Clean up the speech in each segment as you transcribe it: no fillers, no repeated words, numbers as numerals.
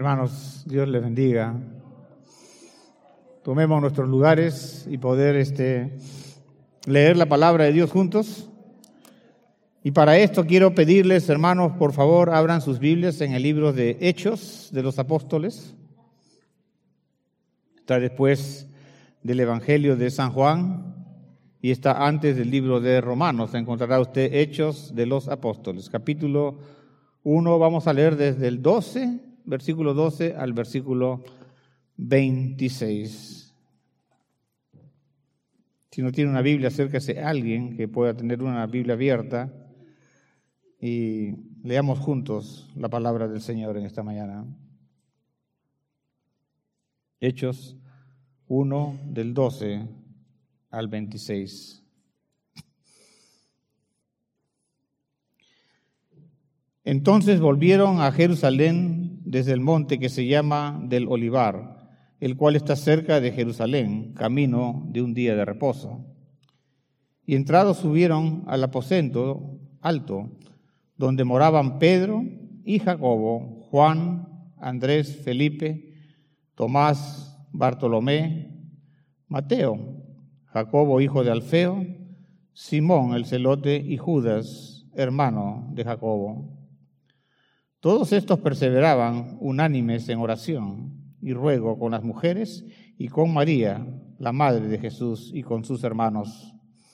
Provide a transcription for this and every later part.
Hermanos, Dios les bendiga. Tomemos nuestros lugares y poder leer la palabra de Dios juntos. Y para esto quiero pedirles, hermanos, por favor, abran sus Biblias en el libro de Hechos de los Apóstoles. Está después del Evangelio de San Juan y está antes del libro de Romanos. Encontrará usted Hechos de los Apóstoles. Capítulo 1, vamos a leer desde el 12, versículo 12 al versículo 26. Si no tiene una Biblia, acérquese a alguien que pueda tener una Biblia abierta y leamos juntos la palabra del Señor en esta mañana. Hechos 1, del 12 al 26. Entonces volvieron a Jerusalén desde el monte que se llama del Olivar, el cual está cerca de Jerusalén, camino de un día de reposo. Y entrados subieron al aposento alto, donde moraban Pedro y Jacobo, Juan, Andrés, Felipe, Tomás, Bartolomé, Mateo, Jacobo, hijo de Alfeo, Simón el celote y Judas, hermano de Jacobo. Todos estos perseveraban unánimes en oración y ruego con las mujeres y con María, la madre de Jesús, y con sus hermanos.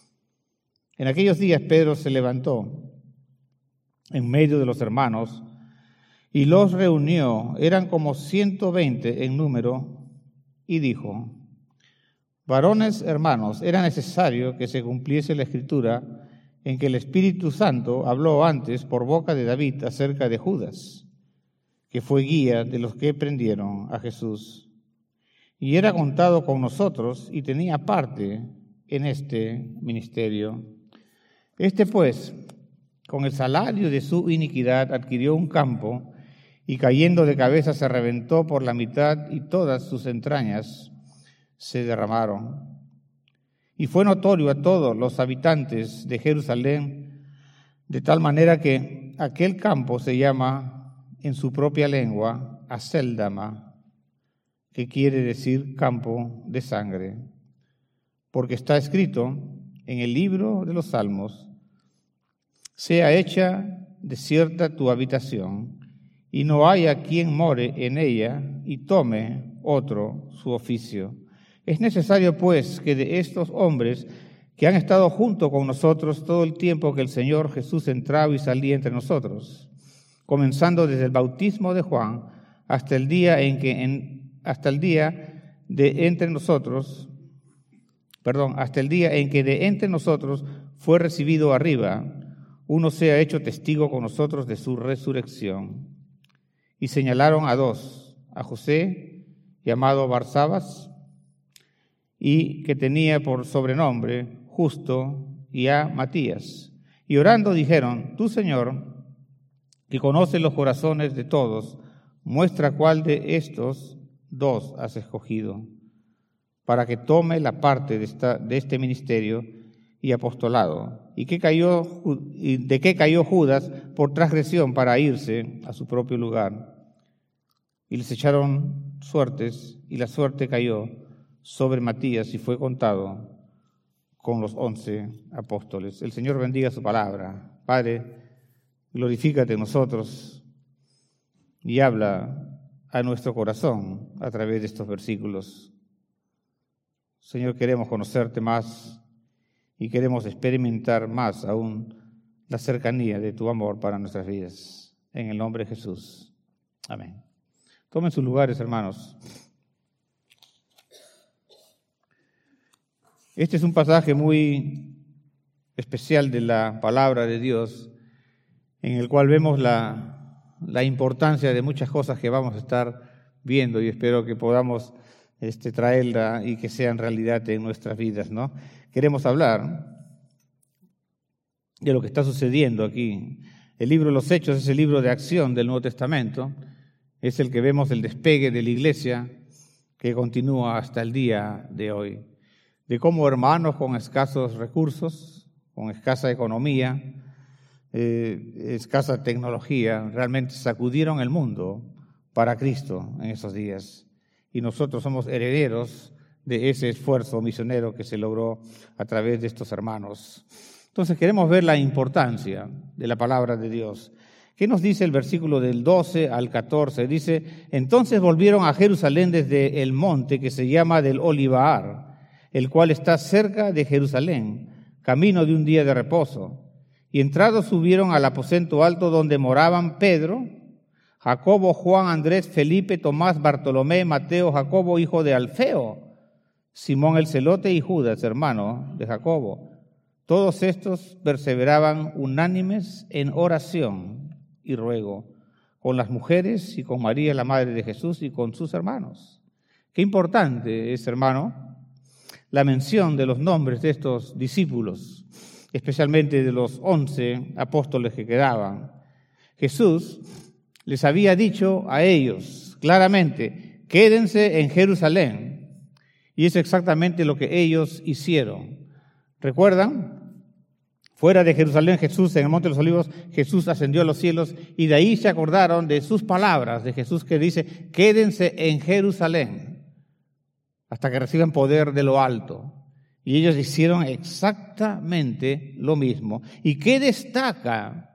En aquellos días Pedro se levantó en medio de los hermanos y los reunió, eran como 120 en número, y dijo: varones hermanos, era necesario que se cumpliese la Escritura en que el Espíritu Santo habló antes por boca de David acerca de Judas, que fue guía de los que prendieron a Jesús, y era contado con nosotros y tenía parte en este ministerio. Este pues, con el salario de su iniquidad, adquirió un campo y cayendo de cabeza se reventó por la mitad y todas sus entrañas se derramaron. Y fue notorio a todos los habitantes de Jerusalén, de tal manera que aquel campo se llama en su propia lengua Aceldama, que quiere decir campo de sangre, porque está escrito en el libro de los Salmos: sea hecha desierta tu habitación, y no haya quien more en ella, y tome otro su oficio. Es necesario, pues, que de estos hombres que han estado junto con nosotros todo el tiempo que el Señor Jesús entraba y salía entre nosotros, comenzando desde el bautismo de Juan hasta el día en que de entre nosotros fue recibido arriba, uno sea hecho testigo con nosotros de su resurrección. Y señalaron a dos, a José, llamado Barsabas, y que tenía por sobrenombre Justo, y a Matías. Y orando dijeron: tú, Señor, que conoces los corazones de todos, muestra cuál de estos dos has escogido, para que tome la parte de este ministerio y apostolado. ¿Y de qué cayó Judas por transgresión para irse a su propio lugar? Y les echaron suertes, y la suerte cayó sobre Matías y fue contado con los 11 apóstoles. El Señor bendiga su palabra. Padre, glorifícate en nosotros y habla a nuestro corazón a través de estos versículos. Señor, queremos conocerte más y queremos experimentar más aún la cercanía de tu amor para nuestras vidas. En el nombre de Jesús. Amén. Tomen sus lugares, hermanos. Este es un pasaje muy especial de la palabra de Dios, en el cual vemos la importancia de muchas cosas que vamos a estar viendo, y espero que podamos traerla y que sean realidad en nuestras vidas, ¿no? Queremos hablar de lo que está sucediendo aquí. El libro de los Hechos es el libro de acción del Nuevo Testamento, es el que vemos el despegue de la iglesia que continúa hasta el día de hoy. De cómo hermanos con escasos recursos, con escasa economía, escasa tecnología, realmente sacudieron el mundo para Cristo en esos días. Y nosotros somos herederos de ese esfuerzo misionero que se logró a través de estos hermanos. Entonces queremos ver la importancia de la palabra de Dios. ¿Qué nos dice el versículo del 12 al 14? Dice, entonces volvieron a Jerusalén desde el monte que se llama del Olivar, el cual está cerca de Jerusalén, camino de un día de reposo. Y entrados subieron al aposento alto donde moraban Pedro, Jacobo, Juan, Andrés, Felipe, Tomás, Bartolomé, Mateo, Jacobo, hijo de Alfeo, Simón el celote y Judas, hermano de Jacobo. Todos estos perseveraban unánimes en oración y ruego con las mujeres y con María, la madre de Jesús, y con sus hermanos. Qué importante es, hermano, la mención de los nombres de estos discípulos, especialmente de los 11 apóstoles que quedaban. Jesús les había dicho a ellos claramente, quédense en Jerusalén, y es exactamente lo que ellos hicieron. ¿Recuerdan? Fuera de Jerusalén, Jesús, en el Monte de los Olivos, Jesús ascendió a los cielos y de ahí se acordaron de sus palabras de Jesús que dice, quédense en Jerusalén hasta que reciban poder de lo alto. Y ellos hicieron exactamente lo mismo. ¿Y qué destaca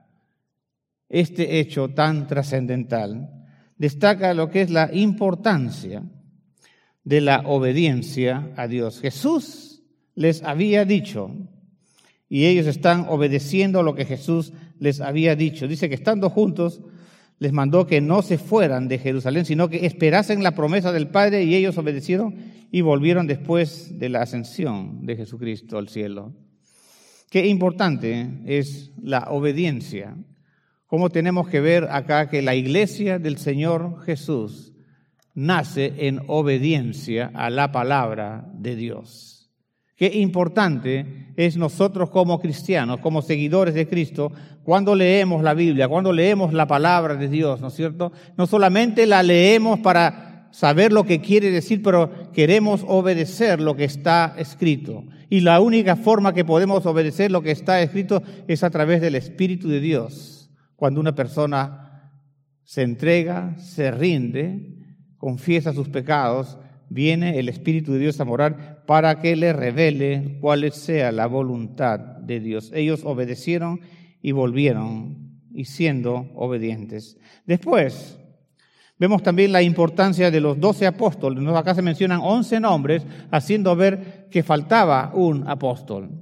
este hecho tan trascendental? Destaca lo que es la importancia de la obediencia a Dios. Jesús les había dicho, y ellos están obedeciendo lo que Jesús les había dicho. Dice que estando juntos, les mandó que no se fueran de Jerusalén, sino que esperasen la promesa del Padre, y ellos obedecieron y volvieron después de la ascensión de Jesucristo al cielo. Qué importante es la obediencia. Cómo tenemos que ver acá que la iglesia del Señor Jesús nace en obediencia a la palabra de Dios. Qué importante es nosotros como cristianos, como seguidores de Cristo, cuando leemos la Biblia, cuando leemos la palabra de Dios, ¿no es cierto? No solamente la leemos para saber lo que quiere decir, pero queremos obedecer lo que está escrito. Y la única forma que podemos obedecer lo que está escrito es a través del Espíritu de Dios. Cuando una persona se entrega, se rinde, confiesa sus pecados, viene el Espíritu de Dios a morar para que le revele cuál sea la voluntad de Dios. Ellos obedecieron y volvieron, y siendo obedientes. Después, vemos también la importancia de los 12 apóstoles. Acá se mencionan 11 nombres, haciendo ver que faltaba un apóstol.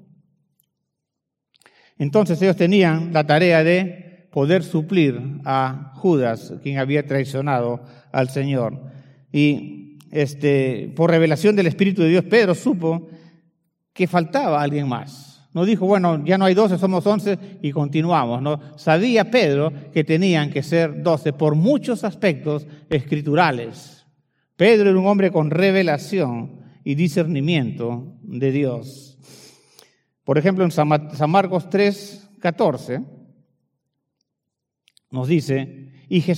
Entonces ellos tenían la tarea de poder suplir a Judas, quien había traicionado al Señor. Y por revelación del Espíritu de Dios, Pedro supo que faltaba alguien más. No dijo, bueno, ya no hay 12, somos 11 y continuamos. No, sabía Pedro que tenían que ser 12 por muchos aspectos escriturales. Pedro era un hombre con revelación y discernimiento de Dios. Por ejemplo, en San Marcos 3:14 nos dice,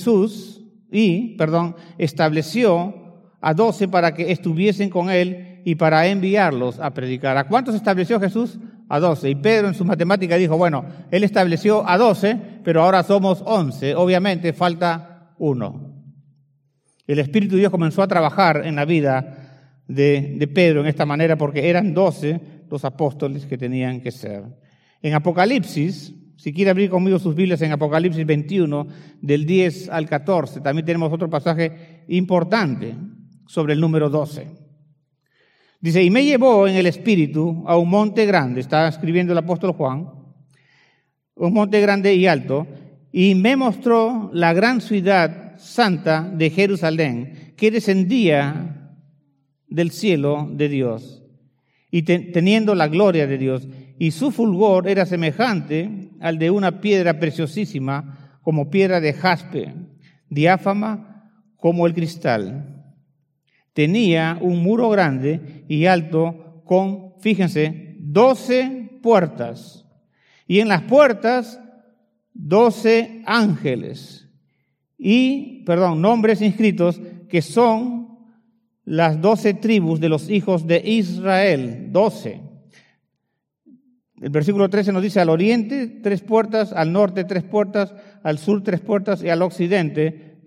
estableció a 12 para que estuviesen con él y para enviarlos a predicar. ¿A cuántos estableció Jesús? A 12. Y Pedro en su matemática dijo, bueno, él estableció a 12, pero ahora somos 11. Obviamente falta uno. El Espíritu de Dios comenzó a trabajar en la vida de Pedro en esta manera porque eran 12 los apóstoles que tenían que ser. En Apocalipsis, si quiere abrir conmigo sus Biblias en Apocalipsis 21, del 10 al 14, también tenemos otro pasaje importante sobre el número 12. Dice, y me llevó en el Espíritu a un monte grande, está escribiendo el apóstol Juan, un monte grande y alto, y me mostró la gran ciudad santa de Jerusalén, que descendía del cielo de Dios, y teniendo la gloria de Dios, y su fulgor era semejante al de una piedra preciosísima, como piedra de jaspe, diáfana como el cristal. Tenía un muro grande y alto con, fíjense, 12 puertas. Y en las puertas, 12 ángeles. Nombres inscritos que son las 12 tribus de los hijos de Israel. 12. El versículo 13 nos dice, al oriente 3 puertas, al norte 3 puertas, al sur 3 puertas y al occidente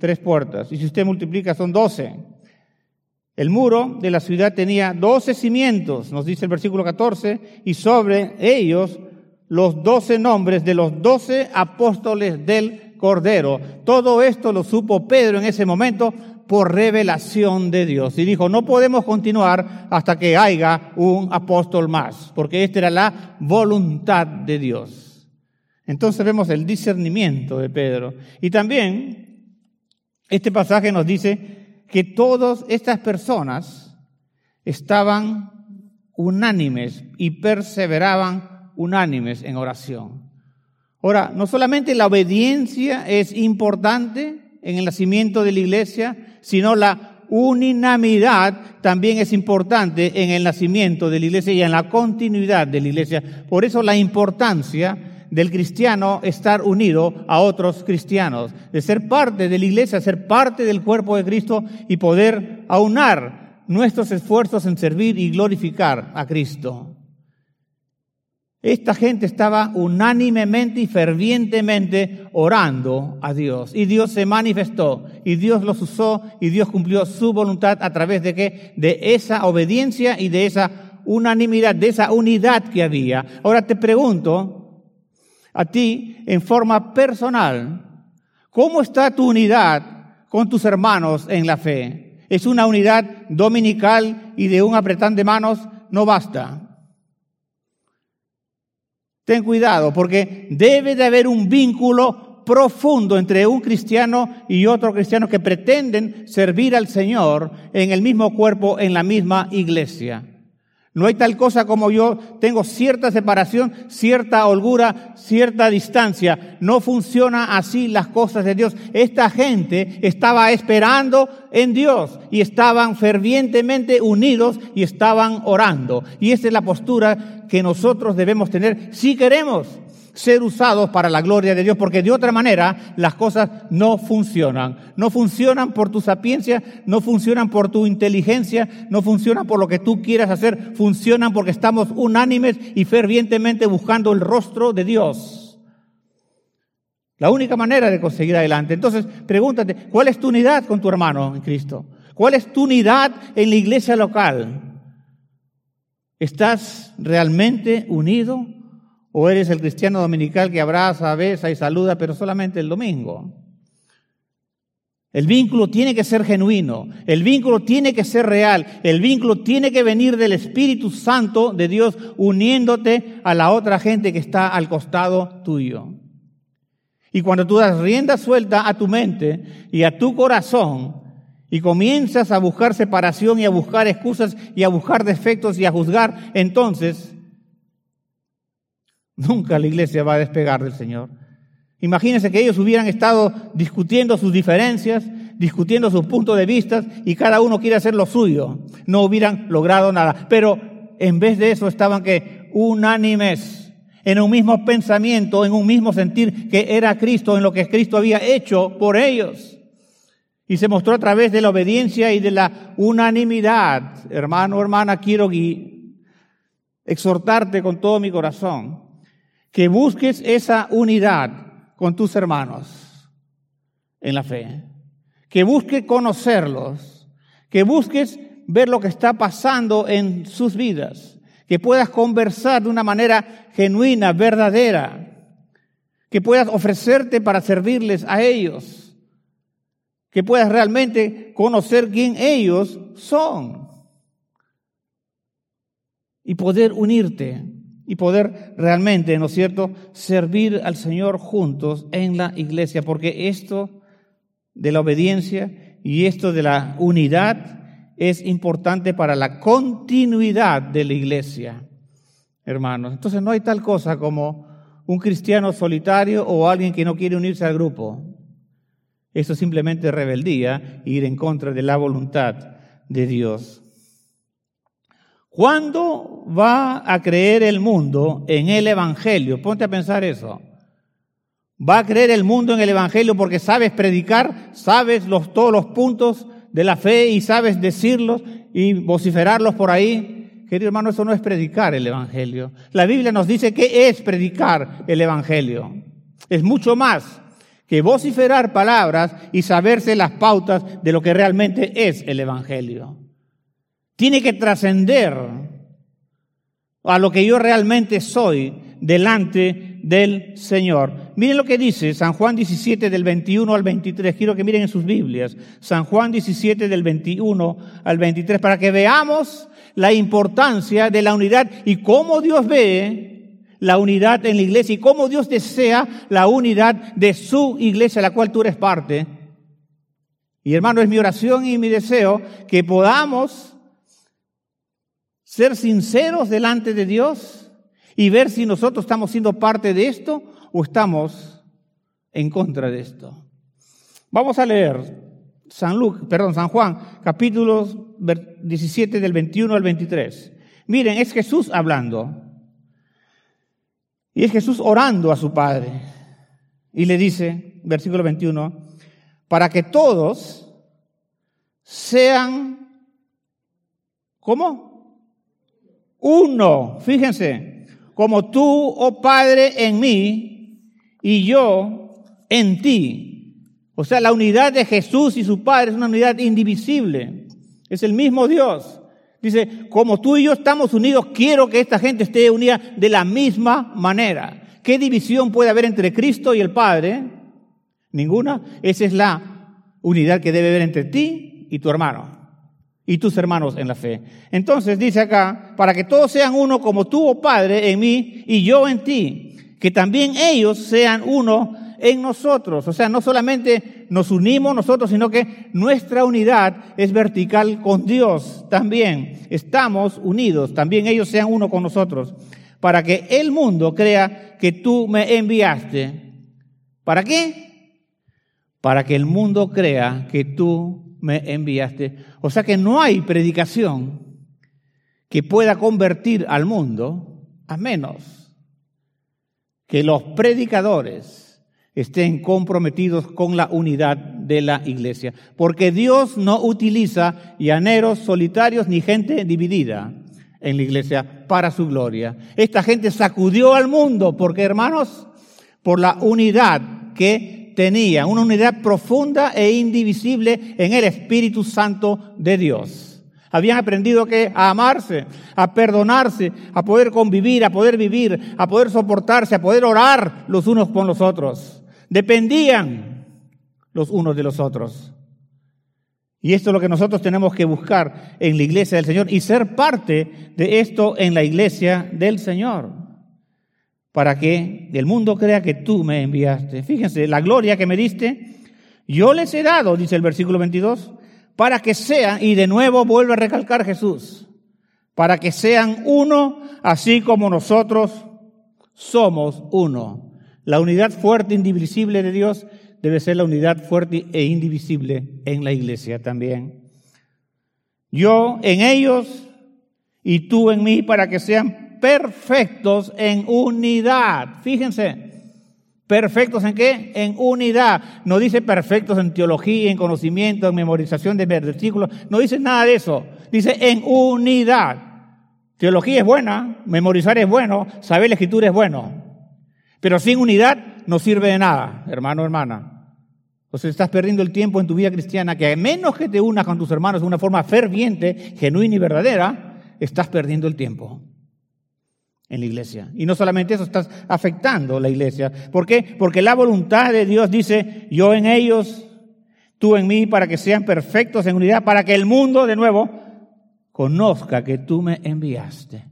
3 puertas. Y si usted multiplica, son 12. El muro de la ciudad tenía 12 cimientos, nos dice el versículo 14, y sobre ellos los 12 nombres de los 12 apóstoles del Cordero. Todo esto lo supo Pedro en ese momento por revelación de Dios. Y dijo, no podemos continuar hasta que haya un apóstol más, porque esta era la voluntad de Dios. Entonces vemos el discernimiento de Pedro. Y también este pasaje nos dice que todas estas personas estaban unánimes y perseveraban unánimes en oración. Ahora, no solamente la obediencia es importante en el nacimiento de la iglesia, sino la unanimidad también es importante en el nacimiento de la iglesia y en la continuidad de la iglesia. Por eso la importancia del cristiano estar unido a otros cristianos, de ser parte de la iglesia, ser parte del cuerpo de Cristo y poder aunar nuestros esfuerzos en servir y glorificar a Cristo. Esta gente estaba unánimemente y fervientemente orando a Dios. Y Dios se manifestó, y Dios los usó, y Dios cumplió su voluntad a través de ¿qué? De esa obediencia y de esa unanimidad, de esa unidad que había. Ahora te pregunto a ti, en forma personal, ¿cómo está tu unidad con tus hermanos en la fe? ¿Es una unidad dominical y de un apretón de manos? No basta. Ten cuidado, porque debe de haber un vínculo profundo entre un cristiano y otro cristiano que pretenden servir al Señor en el mismo cuerpo, en la misma iglesia. No hay tal cosa como yo tengo cierta separación, cierta holgura, cierta distancia. No funciona así las cosas de Dios. Esta gente estaba esperando en Dios y estaban fervientemente unidos y estaban orando. Y esa es la postura que nosotros debemos tener si queremos ser usados para la gloria de Dios, porque de otra manera las cosas no funcionan. No funcionan por tu sapiencia, no funcionan por tu inteligencia, no funcionan por lo que tú quieras hacer, funcionan porque estamos unánimes y fervientemente buscando el rostro de Dios. La única manera de conseguir adelante. Entonces, pregúntate, ¿cuál es tu unidad con tu hermano en Cristo? ¿Cuál es tu unidad en la iglesia local? ¿Estás realmente unido? ¿O eres el cristiano dominical que abraza, besa y saluda, pero solamente el domingo? El vínculo tiene que ser genuino, el vínculo tiene que ser real, el vínculo tiene que venir del Espíritu Santo de Dios uniéndote a la otra gente que está al costado tuyo. Y cuando tú das rienda suelta a tu mente y a tu corazón y comienzas a buscar separación y a buscar excusas y a buscar defectos y a juzgar, entonces nunca la iglesia va a despegar del Señor. Imagínense que ellos hubieran estado discutiendo sus diferencias, discutiendo sus puntos de vista y cada uno quiere hacer lo suyo. No hubieran logrado nada. Pero en vez de eso estaban unánimes, en un mismo pensamiento, en un mismo sentir que era Cristo, en lo que Cristo había hecho por ellos. Y se mostró a través de la obediencia y de la unanimidad. Hermano, hermana, quiero exhortarte con todo mi corazón que busques esa unidad con tus hermanos en la fe, que busques conocerlos, que busques ver lo que está pasando en sus vidas, que puedas conversar de una manera genuina, verdadera, que puedas ofrecerte para servirles a ellos, que puedas realmente conocer quién ellos son y poder unirte. Y poder realmente, ¿no es cierto?, servir al Señor juntos en la iglesia, porque esto de la obediencia y esto de la unidad es importante para la continuidad de la iglesia, hermanos. Entonces no hay tal cosa como un cristiano solitario o alguien que no quiere unirse al grupo. Eso es simplemente rebeldía, ir en contra de la voluntad de Dios. ¿Cuándo va a creer el mundo en el Evangelio? Ponte a pensar eso. ¿Va a creer el mundo en el Evangelio porque sabes predicar, sabes todos los puntos de la fe y sabes decirlos y vociferarlos por ahí? Querido hermano, eso no es predicar el Evangelio. La Biblia nos dice qué es predicar el Evangelio. Es mucho más que vociferar palabras y saberse las pautas de lo que realmente es el Evangelio. Tiene que trascender a lo que yo realmente soy delante del Señor. Miren lo que dice San Juan 17 del 21 al 23. Quiero que miren en sus Biblias. San Juan 17 del 21 al 23 para que veamos la importancia de la unidad y cómo Dios ve la unidad en la iglesia y cómo Dios desea la unidad de su iglesia, la cual tú eres parte. Y hermano, es mi oración y mi deseo que podamos ser sinceros delante de Dios y ver si nosotros estamos siendo parte de esto o estamos en contra de esto. Vamos a leer San Juan, capítulos 17 del 21 al 23. Miren, es Jesús hablando. Y es Jesús orando a su Padre. Y le dice, versículo 21, para que todos sean, ¿cómo? Uno. Fíjense, como tú, oh Padre, en mí y yo en ti. O sea, la unidad de Jesús y su Padre es una unidad indivisible. Es el mismo Dios. Dice, como tú y yo estamos unidos, quiero que esta gente esté unida de la misma manera. ¿Qué división puede haber entre Cristo y el Padre? Ninguna. Esa es la unidad que debe haber entre ti y tu hermano. Y tus hermanos en la fe. Entonces dice acá, para que todos sean uno como tú, oh Padre, en mí y yo en ti. Que también ellos sean uno en nosotros. O sea, no solamente nos unimos nosotros, sino que nuestra unidad es vertical con Dios también. Estamos unidos, también ellos sean uno con nosotros, para que el mundo crea que tú me enviaste. ¿Para qué? Para que el mundo crea que tú me enviaste. O sea que no hay predicación que pueda convertir al mundo, a menos que los predicadores estén comprometidos con la unidad de la iglesia. Porque Dios no utiliza llaneros solitarios ni gente dividida en la iglesia para su gloria. Esta gente sacudió al mundo, porque hermanos, por la unidad que tenía, una unidad profunda e indivisible en el Espíritu Santo de Dios. Habían aprendido a amarse, a perdonarse, a poder convivir, a poder vivir, a poder soportarse, a poder orar los unos con los otros. Dependían los unos de los otros. Y esto es lo que nosotros tenemos que buscar en la iglesia del Señor y ser parte de esto en la iglesia del Señor. Para que el mundo crea que tú me enviaste. Fíjense, la gloria que me diste, yo les he dado, dice el versículo 22, para que sean, y de nuevo vuelve a recalcar Jesús, para que sean uno, así como nosotros somos uno. La unidad fuerte e indivisible de Dios debe ser la unidad fuerte e indivisible en la iglesia también. Yo en ellos y tú en mí, para que sean perfectos en unidad. Fíjense, ¿perfectos en qué? En unidad. No dice perfectos en teología, en conocimiento, en memorización de versículos. No dice nada de eso. Dice en unidad. Teología es buena, memorizar es bueno, saber la escritura es bueno. Pero sin unidad no sirve de nada, hermano o hermana. O sea, estás perdiendo el tiempo en tu vida cristiana, que a menos que te unas con tus hermanos de una forma ferviente, genuina y verdadera, estás perdiendo el tiempo en la iglesia. Y no solamente eso, estás afectando la iglesia. ¿Por qué? Porque la voluntad de Dios dice, yo en ellos, tú en mí, para que sean perfectos en unidad, para que el mundo, de nuevo, conozca que tú me enviaste.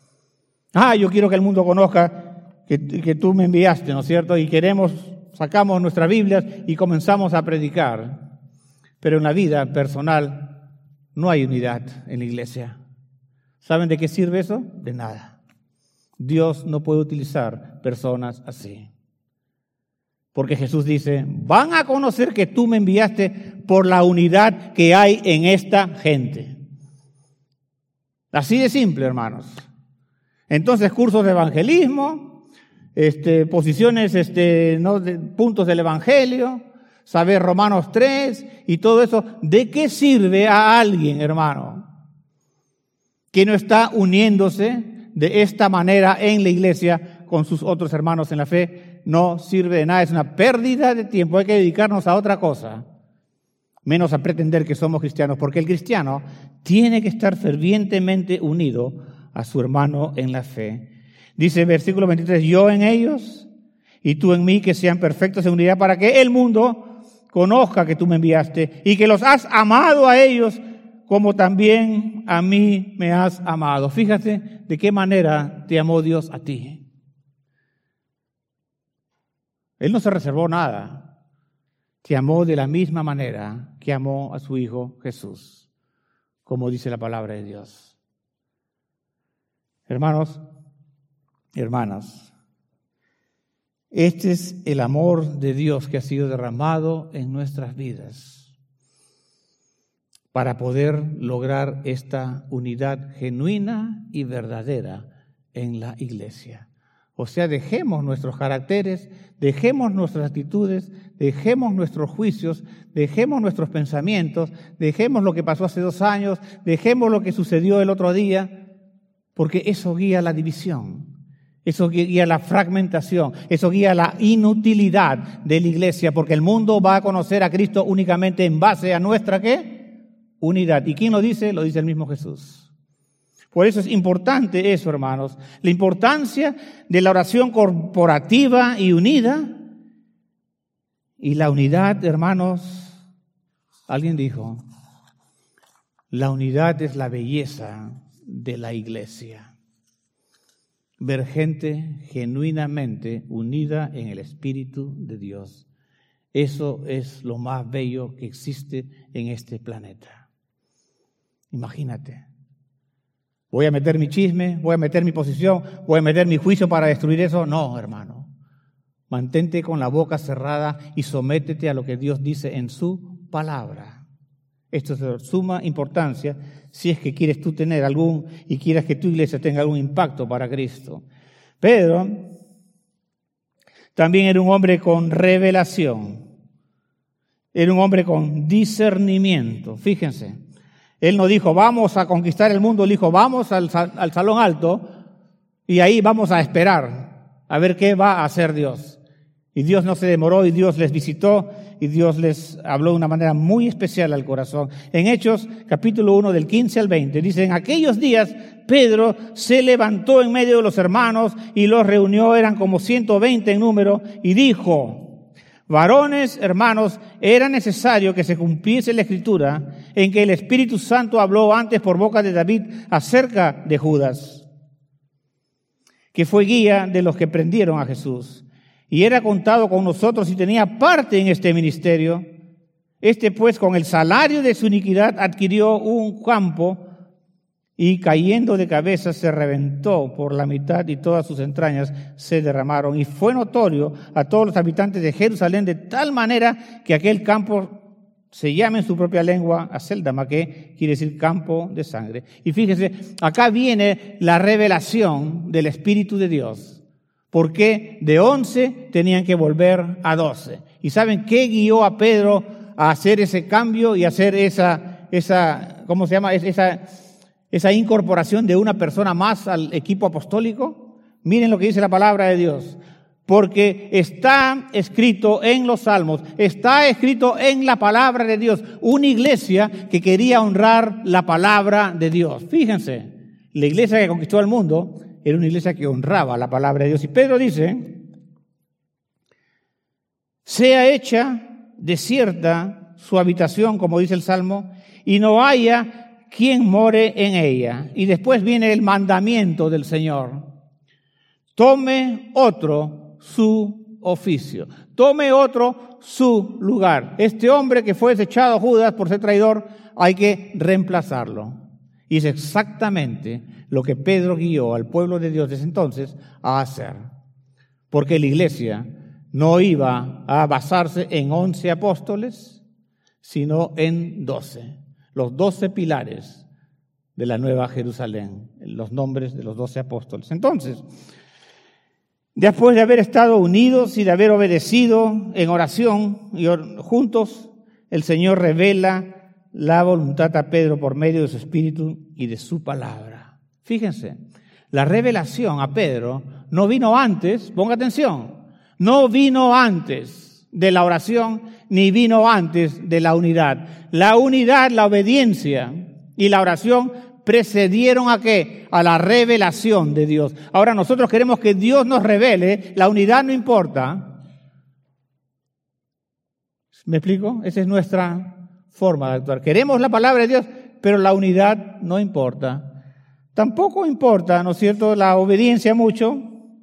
Yo quiero que el mundo conozca que tú me enviaste, ¿no es cierto? Y sacamos nuestras Biblias y comenzamos a predicar. Pero en la vida personal no hay unidad en la iglesia. ¿Saben de qué sirve eso? De nada. Dios no puede utilizar personas así. Porque Jesús dice, van a conocer que tú me enviaste por la unidad que hay en esta gente. Así de simple, hermanos. Entonces, cursos de evangelismo, posiciones, puntos del Evangelio, saber Romanos 3 y todo eso. ¿De qué sirve a alguien, hermano, que no está uniéndose de esta manera en la iglesia con sus otros hermanos en la fe? no sirve de nada, es una pérdida de tiempo, hay que dedicarnos a otra cosa, menos a pretender que somos cristianos, porque el cristiano tiene que estar fervientemente unido a su hermano en la fe. Dice versículo 23, yo en ellos y tú en mí, que sean perfectos en unidad, para que el mundo conozca que tú me enviaste y que los has amado a ellos como también a mí me has amado. Fíjate de qué manera te amó Dios a ti. Él no se reservó nada. Te amó de la misma manera que amó a su Hijo Jesús, como dice la palabra de Dios. Hermanos, hermanas, este es el amor de Dios que ha sido derramado en nuestras vidas para poder lograr esta unidad genuina y verdadera en la iglesia. O sea, dejemos nuestros caracteres, dejemos nuestras actitudes, dejemos nuestros juicios, dejemos nuestros pensamientos, dejemos lo que pasó hace 2 años, dejemos lo que sucedió el otro día, porque eso guía la división, eso guía la fragmentación, eso guía la inutilidad de la iglesia, porque el mundo va a conocer a Cristo únicamente en base a nuestra, ¿qué? Unidad. ¿Y quién lo dice? Lo dice el mismo Jesús. Por eso es importante eso, hermanos, la importancia de la oración corporativa y unida. Y la unidad, hermanos, alguien dijo, la unidad es la belleza de la iglesia. Ver gente genuinamente unida en el Espíritu de Dios. Eso es lo más bello que existe en este planeta. Imagínate. ¿Voy a meter mi chisme? ¿Voy a meter mi posición? ¿Voy a meter mi juicio para destruir eso? No, hermano. Mantente con la boca cerrada y sométete a lo que Dios dice en su palabra. Esto es de suma importancia si es que quieres tú tener y quieras que tu iglesia tenga algún impacto para Cristo. Pedro también era un hombre con revelación. Era un hombre con discernimiento. Fíjense. Él no dijo, vamos a conquistar el mundo, él dijo, vamos al salón alto y ahí vamos a esperar a ver qué va a hacer Dios. Y Dios no se demoró y Dios les visitó y Dios les habló de una manera muy especial al corazón. En Hechos, capítulo 1, del 15 al 20, dice, en aquellos días Pedro se levantó en medio de los hermanos y los reunió, eran como 120 en número, y dijo, varones, hermanos, era necesario que se cumpliese la Escritura en que el Espíritu Santo habló antes por boca de David acerca de Judas, que fue guía de los que prendieron a Jesús, y era contado con nosotros y tenía parte en este ministerio. Este pues con el salario de su iniquidad adquirió un campo y cayendo de cabeza se reventó por la mitad y todas sus entrañas se derramaron. Y fue notorio a todos los habitantes de Jerusalén de tal manera que aquel campo se llama en su propia lengua Aceldama, que quiere decir campo de sangre. Y fíjese, acá viene la revelación del Espíritu de Dios. ¿Por qué de 11 tenían que volver a 12? ¿Y saben qué guió a Pedro a hacer ese cambio y hacer esa ¿cómo se llama? Esa incorporación de una persona más al equipo apostólico? Miren lo que dice la palabra de Dios. Porque está escrito en los Salmos, está escrito en la palabra de Dios, una iglesia que quería honrar la palabra de Dios. Fíjense, la iglesia que conquistó al mundo era una iglesia que honraba la palabra de Dios. Y Pedro dice, sea hecha desierta su habitación, como dice el Salmo, y no haya quien more en ella. Y después viene el mandamiento del Señor. Tome otro su oficio. Tome otro su lugar. Este hombre que fue desechado a Judas por ser traidor, hay que reemplazarlo. Y es exactamente lo que Pedro guió al pueblo de Dios desde entonces a hacer. Porque la iglesia no iba a basarse en 11 apóstoles, sino en 12. Los 12 pilares de la Nueva Jerusalén, los nombres de los 12 apóstoles. Entonces, después de haber estado unidos y de haber obedecido en oración y juntos, el Señor revela la voluntad a Pedro por medio de su Espíritu y de su palabra. Fíjense, la revelación a Pedro no vino antes, ponga atención, No vino antes de la oración, ni vino antes de la unidad. La unidad, la obediencia y la oración precedieron ¿a qué? A la revelación de Dios. Ahora nosotros queremos que Dios nos revele, la unidad no importa. ¿Me explico? Esa es nuestra forma de actuar. Queremos la palabra de Dios, pero la unidad no importa. Tampoco importa, ¿no es cierto?, la obediencia mucho,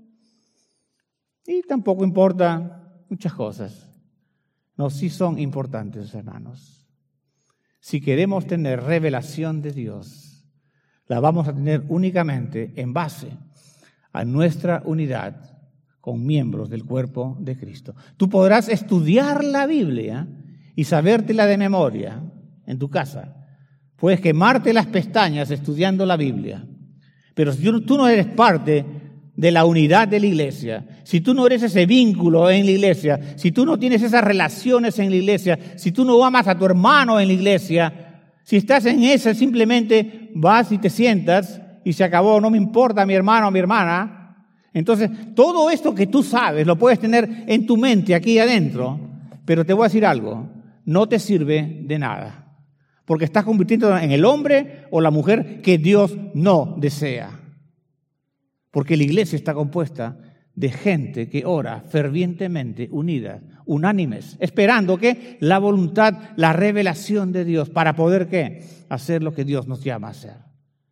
y tampoco importa muchas cosas. No, sí son importantes, hermanos. Si queremos tener revelación de Dios, la vamos a tener únicamente en base a nuestra unidad con miembros del cuerpo de Cristo. Tú podrás estudiar la Biblia y sabértela de memoria en tu casa. Puedes quemarte las pestañas estudiando la Biblia. Pero si tú no eres parte de la unidad de la iglesia, si tú no eres ese vínculo en la iglesia, si tú no tienes esas relaciones en la iglesia, si tú no amas a tu hermano en la iglesia, si estás en esa, simplemente vas y te sientas y se acabó, no me importa mi hermano o mi hermana. Entonces, todo esto que tú sabes lo puedes tener en tu mente aquí adentro, pero te voy a decir algo, no te sirve de nada, porque estás convirtiendo en el hombre o la mujer que Dios no desea. Porque la iglesia está compuesta de gente que ora fervientemente, unida, unánimes, esperando que la voluntad, la revelación de Dios para poder ¿qué? Hacer lo que Dios nos llama a hacer.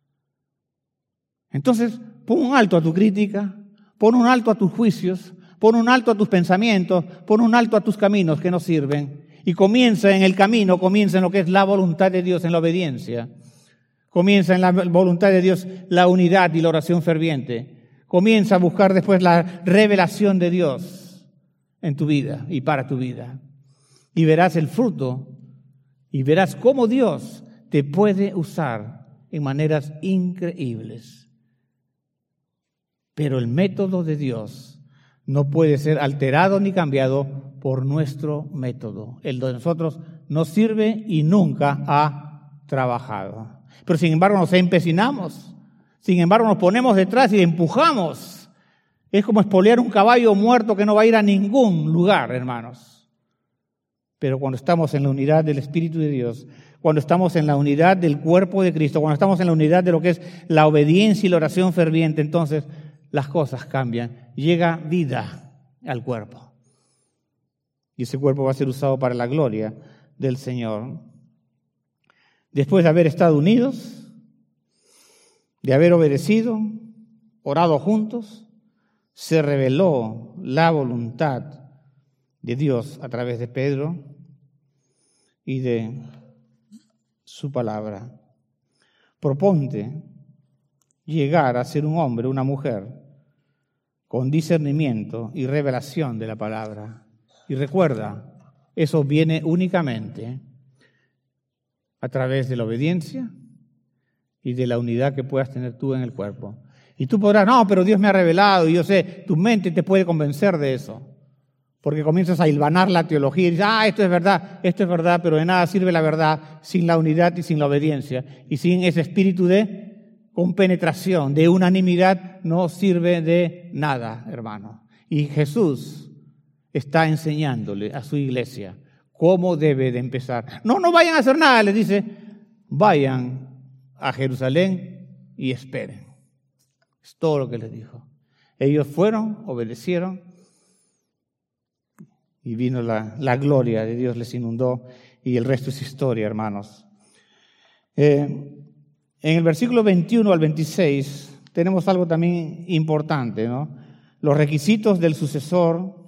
Entonces, pon un alto a tu crítica, pon un alto a tus juicios, pon un alto a tus pensamientos, pon un alto a tus caminos que no sirven y comienza en el camino, comienza en lo que es la voluntad de Dios, en la obediencia. Comienza en la voluntad de Dios la unidad y la oración ferviente. Comienza a buscar después la revelación de Dios en tu vida y para tu vida. Y verás el fruto y verás cómo Dios te puede usar en maneras increíbles. Pero el método de Dios no puede ser alterado ni cambiado por nuestro método. El de nosotros no sirve y nunca ha trabajado. Pero sin embargo nos empecinamos, sin embargo nos ponemos detrás y empujamos. Es como espolear un caballo muerto que no va a ir a ningún lugar, hermanos. Pero cuando estamos en la unidad del Espíritu de Dios, cuando estamos en la unidad del cuerpo de Cristo, cuando estamos en la unidad de lo que es la obediencia y la oración ferviente, entonces las cosas cambian. Llega vida al cuerpo. Y ese cuerpo va a ser usado para la gloria del Señor. Después de haber estado unidos, de haber obedecido, orado juntos, se reveló la voluntad de Dios a través de Pedro y de su palabra. Proponte llegar a ser un hombre, una mujer, con discernimiento y revelación de la palabra. Y recuerda, eso viene únicamente a través de la obediencia y de la unidad que puedas tener tú en el cuerpo. Y tú podrás, no, pero Dios me ha revelado, y yo sé, tu mente te puede convencer de eso. Porque comienzas a hilvanar la teología y dices, esto es verdad, pero de nada sirve la verdad sin la unidad y sin la obediencia. Y sin ese espíritu de compenetración, de unanimidad, no sirve de nada, hermano. Y Jesús está enseñándole a su iglesia cómo debe de empezar. No vayan a hacer nada, les dice, vayan a Jerusalén y esperen. Es todo lo que les dijo. Ellos fueron, obedecieron, y vino la gloria de Dios, les inundó, y el resto es historia, hermanos. En el versículo 21 al 26 tenemos algo también importante, ¿no? Los requisitos del sucesor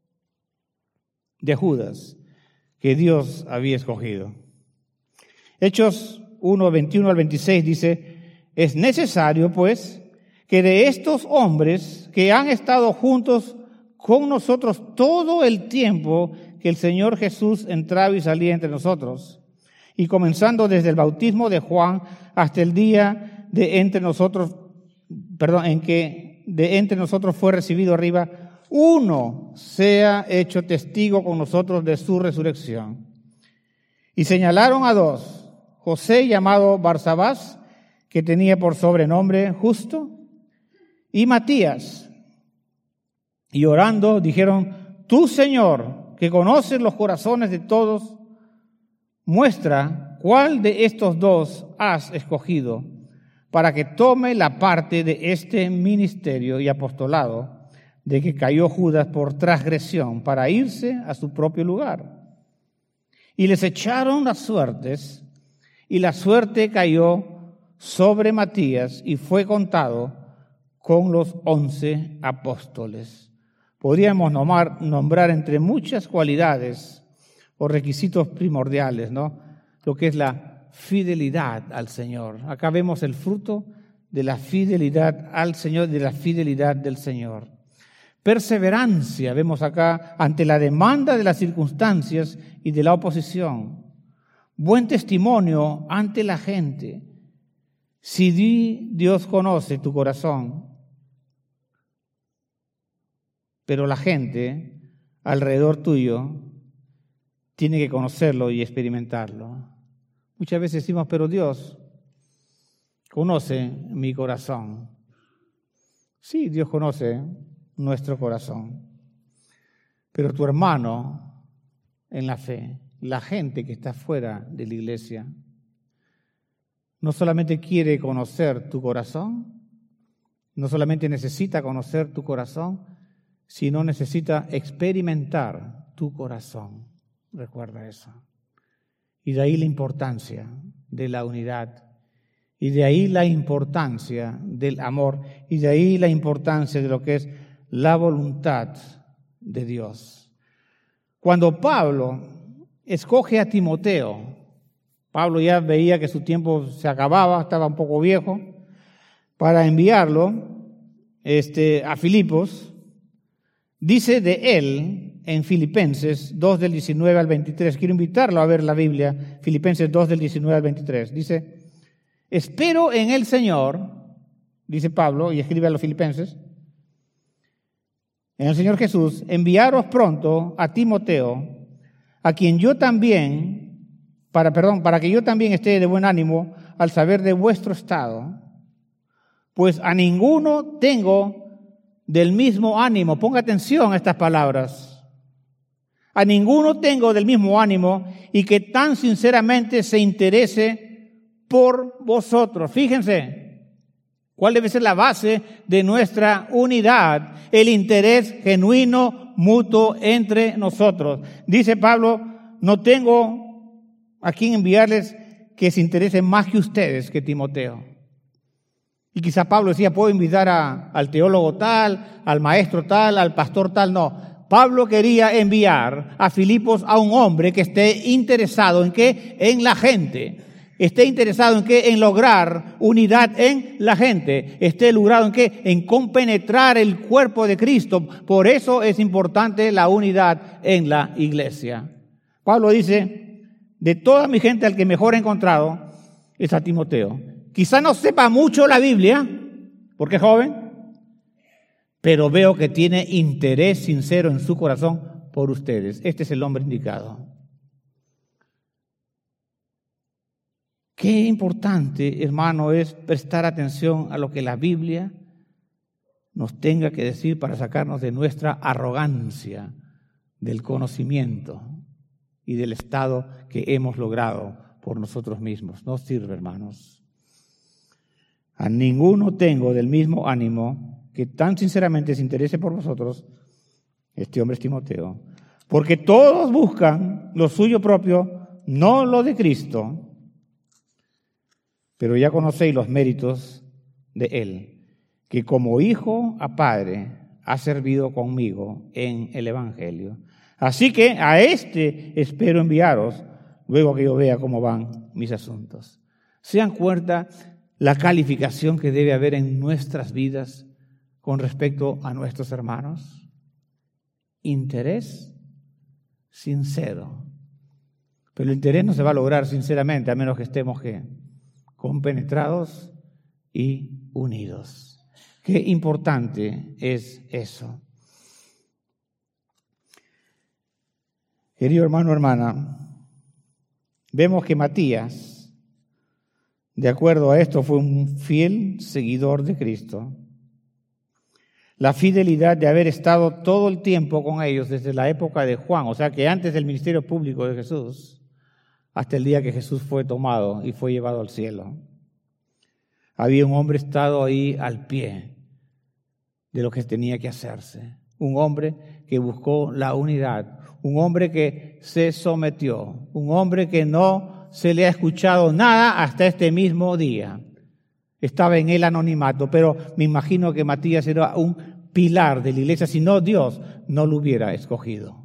de Judas que Dios había escogido. Hechos 1, 21 al 26 dice, es necesario, pues, que de estos hombres que han estado juntos con nosotros todo el tiempo que el Señor Jesús entraba y salía entre nosotros, y comenzando desde el bautismo de Juan hasta el día en que de entre nosotros fue recibido arriba, uno sea hecho testigo con nosotros de su resurrección. Y señalaron a dos, José llamado Barsabás, que tenía por sobrenombre Justo, y Matías, Y orando dijeron: Tú, Señor, que conoces los corazones de todos, muestra cuál de estos dos has escogido para que tome la parte de este ministerio y apostolado de que cayó Judas por transgresión para irse a su propio lugar. Y les echaron las suertes, y la suerte cayó sobre Matías y fue contado con los 11 apóstoles. Podríamos nombrar entre muchas cualidades o requisitos primordiales, ¿no?, lo que es la fidelidad al Señor. Acá vemos el fruto de la fidelidad al Señor, de la fidelidad del Señor. Perseverancia, vemos acá, ante la demanda de las circunstancias y de la oposición. Buen testimonio ante la gente. Si Dios conoce tu corazón, pero la gente alrededor tuyo tiene que conocerlo y experimentarlo. Muchas veces decimos: pero Dios conoce mi corazón. Sí, Dios conoce nuestro corazón. Pero tu hermano en la fe, la gente que está fuera de la iglesia, no solamente quiere conocer tu corazón, no solamente necesita conocer tu corazón, sino necesita experimentar tu corazón. Recuerda eso. Y de ahí la importancia de la unidad, y de ahí la importancia del amor, y de ahí la importancia de lo que es la voluntad de Dios. Cuando Pablo escoge a Timoteo, Pablo ya veía que su tiempo se acababa, estaba un poco viejo, para enviarlo a Filipos. Dice de él en Filipenses 2 del 19 al 23, quiero invitarlo a ver la Biblia, Filipenses 2 del 19 al 23, dice: espero en el Señor, dice Pablo, y escribe a los filipenses, en el Señor Jesús, enviaros pronto a Timoteo, a quien yo también, para que yo también esté de buen ánimo al saber de vuestro estado, pues a ninguno tengo del mismo ánimo. Ponga atención a estas palabras. A ninguno tengo del mismo ánimo y que tan sinceramente se interese por vosotros. Fíjense, ¿cuál debe ser la base de nuestra unidad? El interés genuino, mutuo entre nosotros. Dice Pablo: no tengo a quien enviarles que se interese más que ustedes, que Timoteo. Y quizá Pablo decía: puedo invitar al teólogo tal, al maestro tal, al pastor tal. No, Pablo quería enviar a Filipos a un hombre que esté interesado en ¿qué? En la gente. Esté interesado en ¿qué? En lograr unidad en la gente. Esté logrado en ¿qué? En compenetrar el cuerpo de Cristo. Por eso es importante la unidad en la iglesia. Pablo dice: de toda mi gente al que mejor he encontrado es a Timoteo. Quizá no sepa mucho la Biblia, porque es joven, pero veo que tiene interés sincero en su corazón por ustedes. Este es el hombre indicado. Qué importante, hermano, es prestar atención a lo que la Biblia nos tenga que decir para sacarnos de nuestra arrogancia del conocimiento y del estado que hemos logrado por nosotros mismos. No sirve, hermanos. A ninguno tengo del mismo ánimo que tan sinceramente se interese por vosotros. Este hombre es Timoteo. Porque todos buscan lo suyo propio, no lo de Cristo. Pero ya conocéis los méritos de él, que como hijo a padre ha servido conmigo en el Evangelio. Así que a este espero enviaros, luego que yo vea cómo van mis asuntos. ¿Se dan cuenta la calificación que debe haber en nuestras vidas con respecto a nuestros hermanos? Interés sincero. Pero el interés no se va a lograr sinceramente a menos que estemos compenetrados y unidos. Qué importante es eso. Querido hermano, hermana, vemos que Matías, de acuerdo a esto, fue un fiel seguidor de Cristo. la fidelidad de haber estado todo el tiempo con ellos desde la época de Juan, o sea que antes del ministerio público de Jesús, hasta el día que Jesús fue tomado y fue llevado al cielo. Había un hombre estado ahí al pie de lo que tenía que hacerse. Un hombre que buscó la unidad, un hombre que se sometió, un hombre que no se le ha escuchado nada hasta este mismo día. Estaba en el anonimato, pero me imagino que Matías era un pilar de la iglesia, si no Dios no lo hubiera escogido.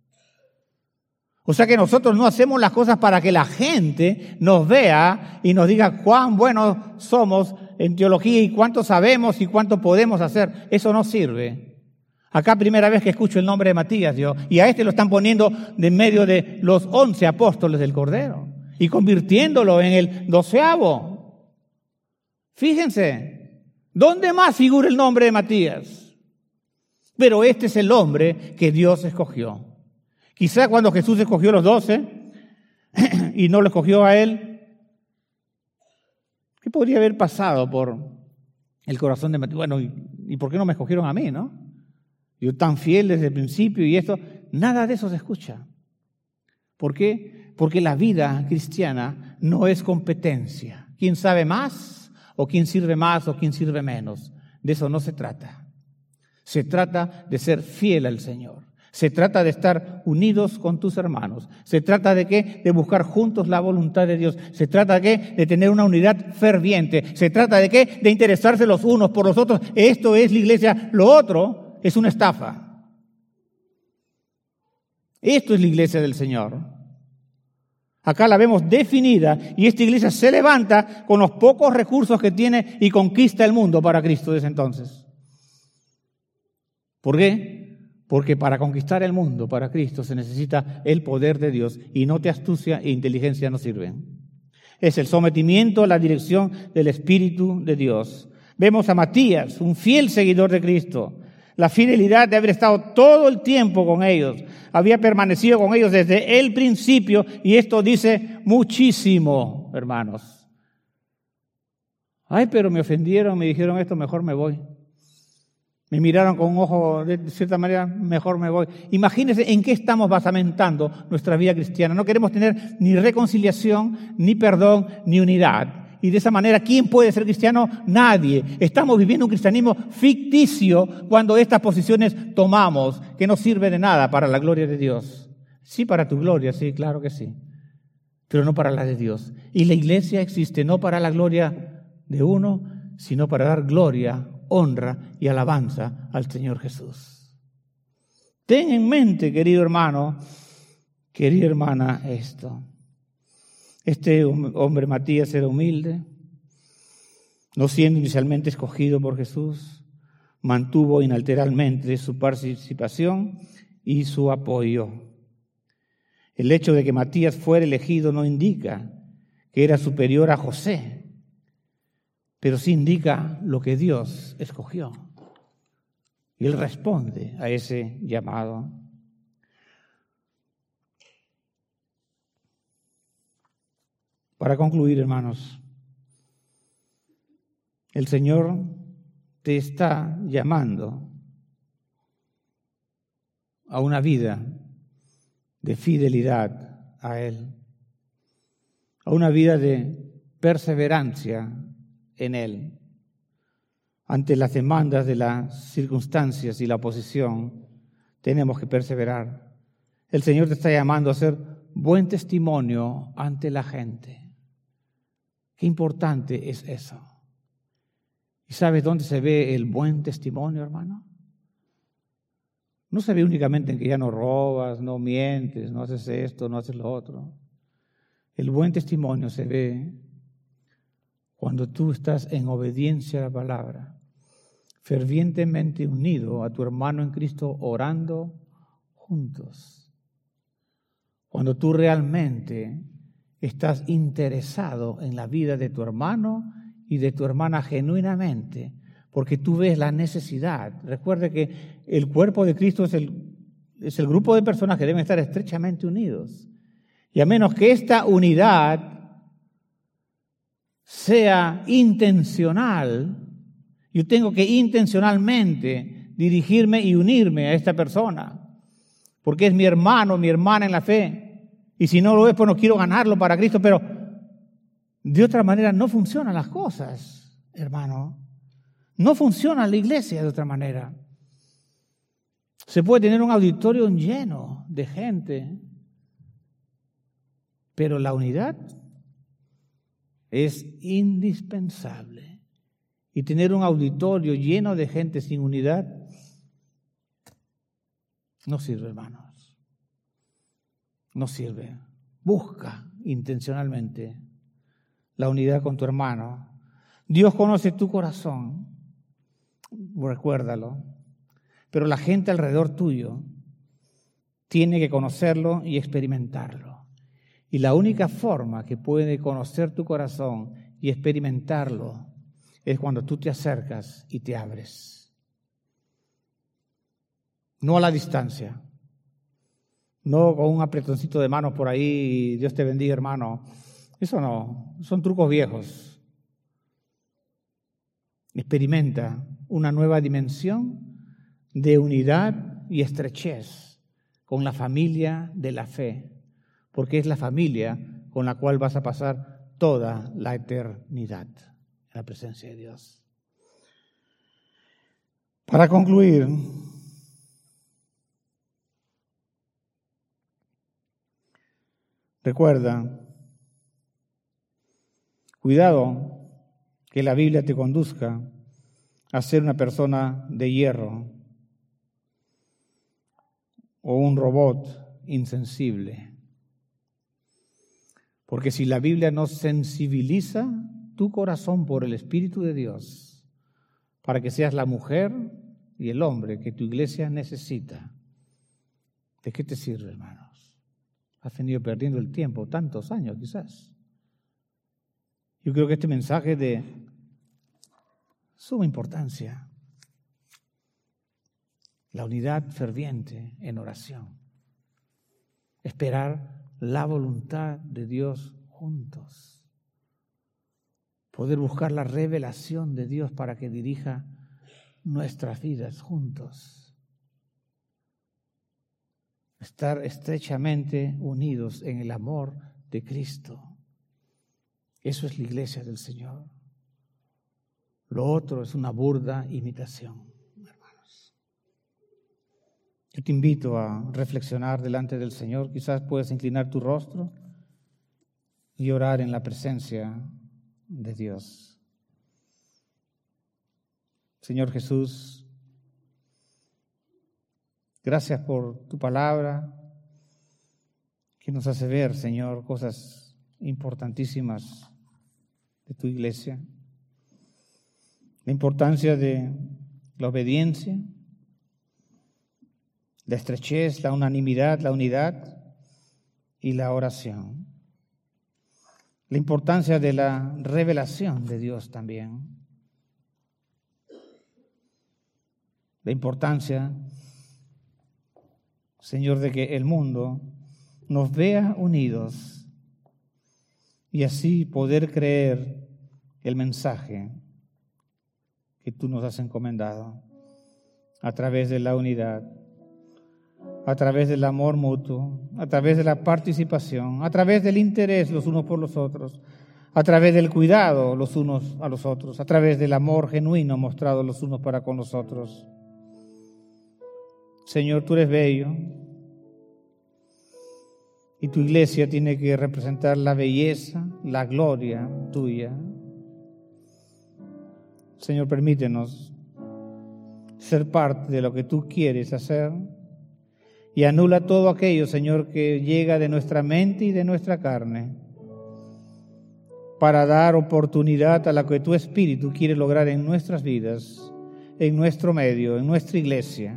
O sea que nosotros no hacemos las cosas para que la gente nos vea y nos diga cuán buenos somos en teología y cuánto sabemos y cuánto podemos hacer. Eso no sirve. Acá primera vez que escucho el nombre de Matías, y a este lo están poniendo de en medio de los 11 apóstoles del Cordero y convirtiéndolo en el 12º. Fíjense, ¿dónde más figura el nombre de Matías? Pero este es el hombre que Dios escogió. Quizá cuando Jesús escogió a los 12 y no lo escogió a él, ¿qué podría haber pasado por el corazón de Matías? Bueno, ¿y por qué no me escogieron a mí, no? Yo tan fiel desde el principio y esto, nada de eso se escucha. ¿Por qué? Porque la vida cristiana no es competencia. ¿Quién sabe más? ¿O quién sirve más? ¿O quién sirve menos? De eso no se trata. Se trata de ser fiel al Señor. Se trata de estar unidos con tus hermanos. Se trata de ¿qué? De buscar juntos la voluntad de Dios. Se trata de ¿qué? De tener una unidad ferviente. Se trata de ¿qué? De interesarse los unos por los otros. Esto es la iglesia. Lo otro es una estafa. Esto es la iglesia del Señor. Acá la vemos definida y esta iglesia se levanta con los pocos recursos que tiene y conquista el mundo para Cristo desde entonces. ¿Por qué? Porque para conquistar el mundo para Cristo se necesita el poder de Dios y no te astucia e inteligencia no sirven. Es el sometimiento a la dirección del Espíritu de Dios. Vemos a Matías, un fiel seguidor de Cristo. La fidelidad de haber estado todo el tiempo con ellos. Había permanecido con ellos desde el principio y esto dice muchísimo, hermanos. Ay, pero me ofendieron, me dijeron esto, mejor me voy. Me miraron con un ojo de cierta manera, mejor me voy. Imagínense en qué estamos basamentando nuestra vida cristiana. No queremos tener ni reconciliación, ni perdón, ni unidad. Y de esa manera, ¿quién puede ser cristiano? Nadie. Estamos viviendo un cristianismo ficticio cuando estas posiciones tomamos, que no sirve de nada para la gloria de Dios. Sí, para tu gloria, sí, claro que sí. Pero no para la de Dios. Y la iglesia existe no para la gloria de uno, sino para dar gloria, honra y alabanza al Señor Jesús. Ten en mente, querido hermano, querida hermana, esto. Este hombre Matías era humilde, no siendo inicialmente escogido por Jesús, mantuvo inalterablemente su participación y su apoyo. El hecho de que Matías fuera elegido no indica que era superior a José, pero sí indica lo que Dios escogió. Y él responde a ese llamado. Para concluir, hermanos, el Señor te está llamando a una vida de fidelidad a Él, a una vida de perseverancia en Él. Ante las demandas de las circunstancias y la oposición, tenemos que perseverar. El Señor te está llamando a ser buen testimonio ante la gente. Qué importante es eso. ¿Y sabes dónde se ve el buen testimonio, hermano? No se ve únicamente en que ya no robas, no mientes, no haces esto, no haces lo otro. El buen testimonio se ve cuando tú estás en obediencia a la palabra, fervientemente unido a tu hermano en Cristo, orando juntos. Cuando tú realmente estás interesado en la vida de tu hermano y de tu hermana genuinamente, porque tú ves la necesidad. Recuerde que el cuerpo de Cristo es el grupo de personas que deben estar estrechamente unidos. Y a menos que esta unidad sea intencional, yo tengo que intencionalmente dirigirme y unirme a esta persona, porque es mi hermano, mi hermana en la fe. Y si no lo es, pues no quiero ganarlo para Cristo, pero de otra manera no funcionan las cosas, hermano. No funciona la iglesia de otra manera. Se puede tener un auditorio lleno de gente, pero la unidad es indispensable. Y tener un auditorio lleno de gente sin unidad no sirve, hermanos. No sirve. Busca intencionalmente la unidad con tu hermano. Dios conoce tu corazón, recuérdalo. Pero la gente alrededor tuyo tiene que conocerlo y experimentarlo. Y la única forma que puede conocer tu corazón y experimentarlo es cuando tú te acercas y te abres. No a la distancia. No con un apretoncito de manos por ahí, Dios te bendiga, hermano. Eso no, son trucos viejos. Experimenta una nueva dimensión de unidad y estrechez con la familia de la fe, porque es la familia con la cual vas a pasar toda la eternidad en la presencia de Dios. Para concluir, recuerda, cuidado que la Biblia te conduzca a ser una persona de hierro o un robot insensible. Porque si la Biblia no sensibiliza tu corazón por el Espíritu de Dios para que seas la mujer y el hombre que tu iglesia necesita, ¿de qué te sirve, hermanos? Has venido perdiendo el tiempo, tantos años quizás. Yo creo que este mensaje es de suma importancia. La unidad ferviente en oración. Esperar la voluntad de Dios juntos. Poder buscar la revelación de Dios para que dirija nuestras vidas juntos. Estar estrechamente unidos en el amor de Cristo. Eso es la iglesia del Señor. Lo otro es una burda imitación, hermanos. Yo te invito a reflexionar delante del Señor. Quizás puedes inclinar tu rostro y orar en la presencia de Dios. Señor Jesús, gracias por tu palabra que nos hace ver, Señor, cosas importantísimas de tu iglesia. La importancia de la obediencia, la estrechez, la unanimidad, la unidad y la oración. La importancia de la revelación de Dios también. La importancia, Señor, de que el mundo nos vea unidos y así poder creer el mensaje que tú nos has encomendado a través de la unidad, a través del amor mutuo, a través de la participación, a través del interés los unos por los otros, a través del cuidado los unos a los otros, a través del amor genuino mostrado los unos para con los otros. Señor, tú eres bello y tu iglesia tiene que representar la belleza, la gloria tuya. Señor, permítenos ser parte de lo que tú quieres hacer y anula todo aquello, Señor, que llega de nuestra mente y de nuestra carne para dar oportunidad a lo que tu Espíritu quiere lograr en nuestras vidas, en nuestro medio, en nuestra iglesia,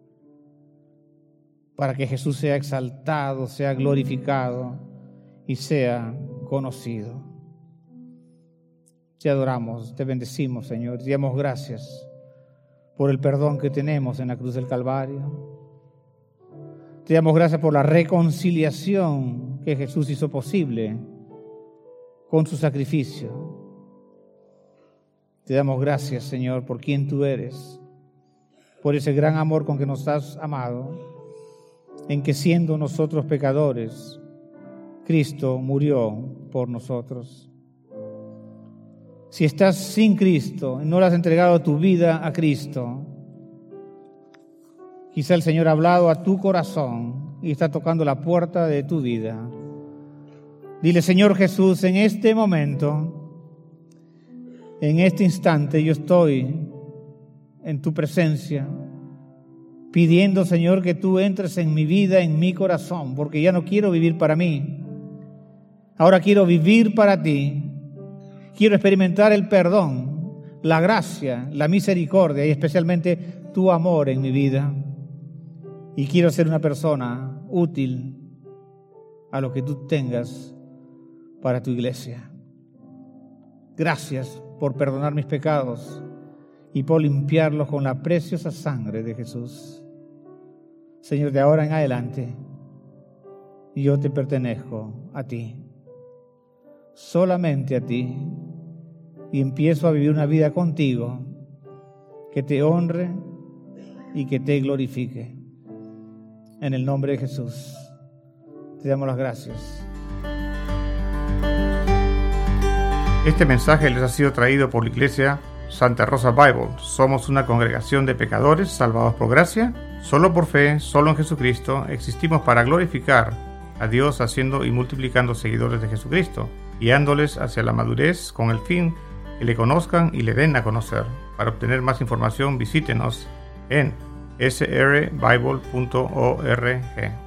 para que Jesús sea exaltado, sea glorificado y sea conocido. Te adoramos, te bendecimos, Señor, te damos gracias por el perdón que tenemos en la cruz del Calvario. Te damos gracias por la reconciliación que Jesús hizo posible con su sacrificio. Te damos gracias, Señor, por quien tú eres, por ese gran amor con que nos has amado, en que siendo nosotros pecadores, Cristo murió por nosotros. Si estás sin Cristo y no le has entregado tu vida a Cristo, quizá el Señor ha hablado a tu corazón y está tocando la puerta de tu vida. Dile: Señor Jesús, en este momento, en este instante, yo estoy en tu presencia, pidiendo, Señor, que tú entres en mi vida, en mi corazón, porque ya no quiero vivir para mí. Ahora quiero vivir para ti. Quiero experimentar el perdón, la gracia, la misericordia y especialmente tu amor en mi vida. Y quiero ser una persona útil a lo que tú tengas para tu iglesia. Gracias por perdonar mis pecados y por limpiarlos con la preciosa sangre de Jesús. Señor, de ahora en adelante, yo te pertenezco a ti, solamente a ti, y empiezo a vivir una vida contigo que te honre y que te glorifique. En el nombre de Jesús, te damos las gracias. Este mensaje les ha sido traído por la Iglesia Santa Rosa Bible. Somos una congregación de pecadores salvados por gracia, solo por fe, solo en Jesucristo. Existimos para glorificar a Dios haciendo y multiplicando seguidores de Jesucristo, guiándoles hacia la madurez con el fin que le conozcan y le den a conocer. Para obtener más información, visítenos en srbible.org.